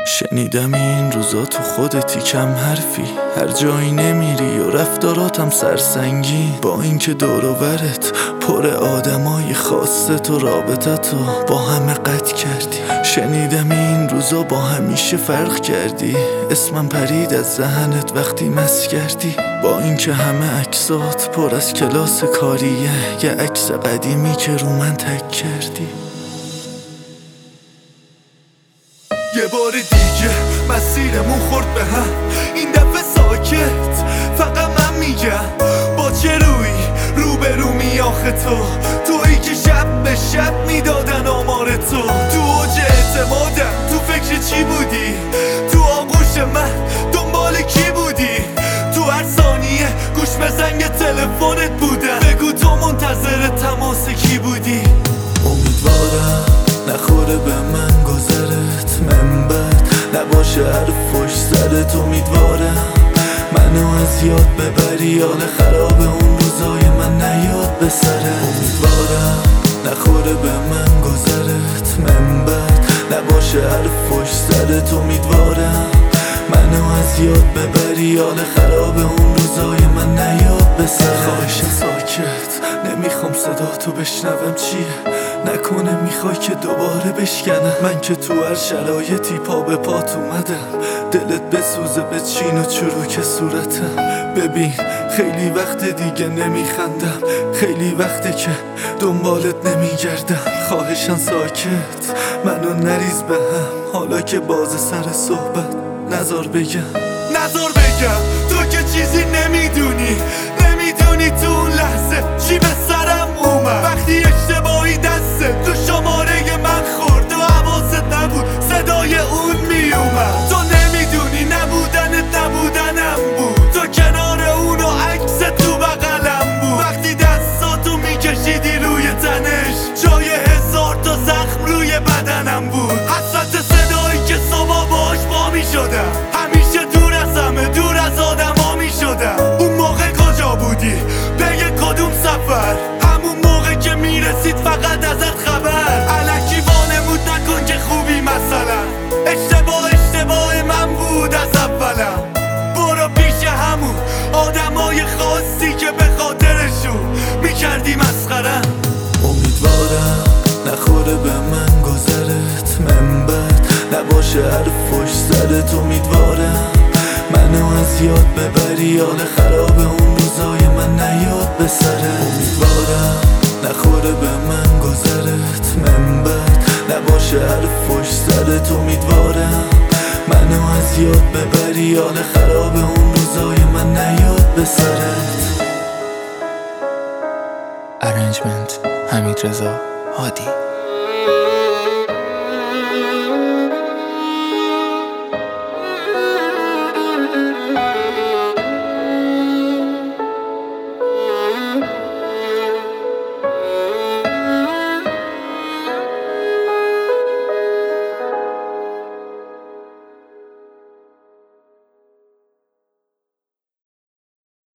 شنیدم این روزا تو خودتی کم حرفی، هر جایی نمیری و رفتاراتم سرسنگی، با اینکه دور و برت پر آدمای خاصه تو رابطتو با همه قطع کردی. شنیدم این روزا با همیشه فرق کردی، اسمم پرید از ذهنت وقتی مس کردی، با اینکه همه عکسات پر از کلاس کاریه، یه عکس قدیمی که رو من تک کردی. یه بار دیگه مسیرمون خورد به هم، این دفعه ساکت فقط من میگم با چه روبرومی آخه تویی که شب به شب میدادن آمار تو اوج اعتمادم تو فکر چی بودی؟ تو آغوش من دنبال کی بودی؟ تو هر ثانیه گوش به زنگ تلفنت بودم، بگو تو منتظر تماس کی بودی؟ امیدوارم نخوره به من گذرت، منبت نباشه حرف پشت سرت. امیدوارم منو از یاد ببری، حال خراب اون روزای من نیاد به سرت. امیدوارم نخوره به من گذرت، منبت نباشه حرف پشت سرت. امیدوارم منو از یاد ببری، حال خراب اون روزای من نیاد به سرت. خواهشم ساکت نمیخوام صدا تو بشنوم، چیه نکنه میخوای که دوباره بشکنم؟ من که تو هر شرایطی پا به پات اومدم، دلت بسوزه به چین و چروک صورتم. ببین خیلی وقت دیگه نمیخندم، خیلی وقته که دنبالت نمیگردم. خواهشم ساکت منو نریز به هم، حالا که باز سر صحبت نذار بگم تو که چیزی نمیدونی تو اون لحظه چی به سرم اومد، وقتی اشتباهی دسته تو شماره من خورد و حواست نبود صدای اون میومد. تو نمیدونی نبودنم بود، تو کنار اون و عکس تو بغلم بود، وقتی دستاتو میکشیدی روی تنش جای 1000 تا زخم روی بدنم بود. حسرت صدایی که صبح باش با میشدم، همیشه دور از همه دور از آدما میشدم. اون موقع کجا بودی؟ به کدوم سفر؟ همون موقع که میرسید فقط ازت خبر، الکی وانمود نکن که خوبی مثلا. اشتباه من بود از اولم، برو پیش همون آدمای خاصی که به خاطرشون میکردی مسخرم. امیدوارم نخوره به من گذرت، منبت نباشه حرف پشت سرت. امیدوارم منو از یاد ببری، حال خراب اون روزای من نیاد به سرت. امیدوارم نخوره به من گذرت، منبت نباشه حرف پشت سرت. امیدوارم منو از یاد ببری، حال خراب اون روزای من نیاد به سرت. ارنجمنت حمیدرضا هادی.